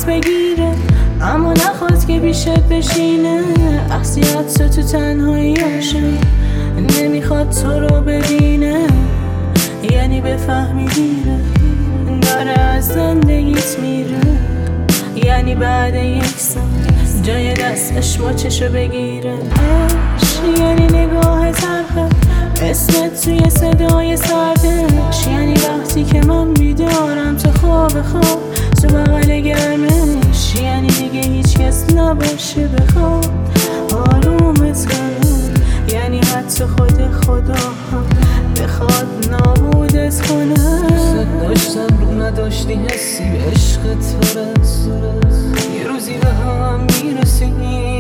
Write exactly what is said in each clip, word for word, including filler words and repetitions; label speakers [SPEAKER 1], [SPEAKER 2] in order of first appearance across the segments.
[SPEAKER 1] دلت بگیره اما نخواد که بیشت بشینه. احسیت تو تنهایی هاشه، نمیخواد تو رو ببینه، یعنی بفهمی دیره داره از زندگیت میره. یعنی بعد یک سال جای دستش مچشو بگیره. عشق یعنی نگاه تلخه، اسمت توی صدای سردش. یعنی وقتی که من بیدارم تو خواب خواب تو بغل گرمش. یعنی دیگه هیچ کس نباشه بخواد آرومت کنه، یعنی حتی خود خدا هم بخواد نابودت کنه.
[SPEAKER 2] دوست داشتم رو نداشتی حسی به عشقت برس، یه روزی به هم میرسیم.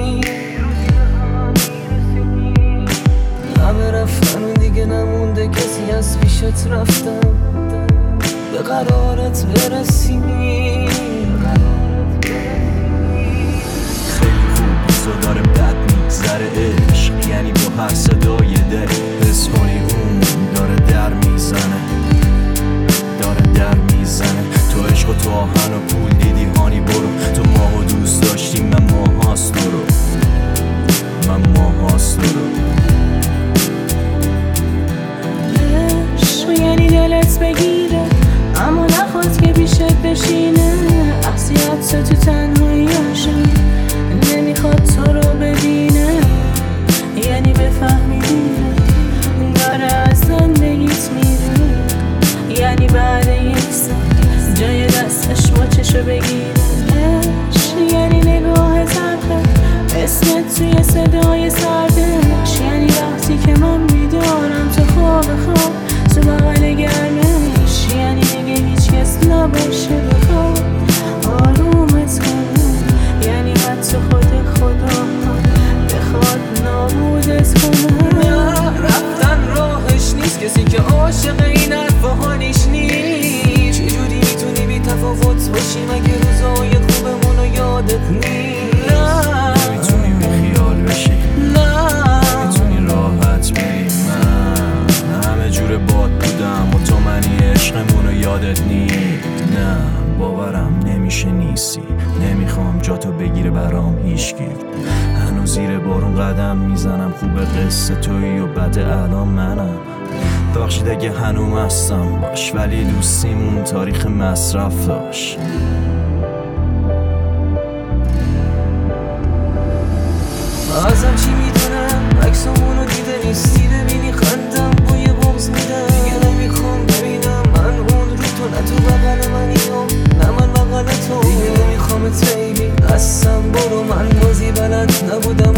[SPEAKER 2] همه رفتن و دیگه نمونده کسی از پیشت رفتم به قرارت برسیم.
[SPEAKER 3] خیلی خوب بزا داره بد میگذره عشق، یعنی با هر صدای دل حس کنی اون داره در میزنه، داره در میزنه. تو عشق و تو آهن و پول دیدی هانی برو، تو ماهو دوست داشتی من ماه هاست تو رو، من ماه هاست تو رو.
[SPEAKER 1] عشق یعنی دلت بگیره اما نخواد که بیشت بشینه. احسیت تو تنهایی هاشه، نمیخواد تو رو ببینه، یعنی بفهمی دیره داره از زندگیت میره. یعنی بعد یک سال جای دستش مچشو بگیره. عشق یعنی نگاه تلخه، اسمت توی صدای سردش. یعنی وقتی که من بیدارم تو خواب خواب تو بغل گرمش. یعنی دیگه هیچ کس نباشه بخواد آرومت کنه، یعنی حتی خود خدا هم بخواد نابودت کنه.
[SPEAKER 2] رفتن راهش نیست، کسی که عاشق این حرف و حالیش نیست. چجوری میتونی بی تفاوت باشی مگه روزای خوبمونو یادت نیست؟
[SPEAKER 3] نه میتونی بی خیال بشی،
[SPEAKER 2] نه
[SPEAKER 3] میتونی راحت بری. من همه جور باد بودم و تو منی عشقمونو یادت نی. نه باورم نمیشه نیستی، نمیخوام جاتو بگیره برام هیچکی. هنوز زیر بارون قدم میزنم، خوب قصه تویی و بد الان منم. ببخشید اگه هنوز هستم باش، ولی دوستیمون تاریخ مصرف داشت.
[SPEAKER 2] ازم چی میدونم عکسامونو دیده نیستی، ببینی خندم با یه بغض میدم. دیگه نمیخوام ببینم من اون رو تو، نه تو بغل منی نه من بغل تو. دیگه نمیخوامت بیبی، قسم برو من بازی بلد نبودم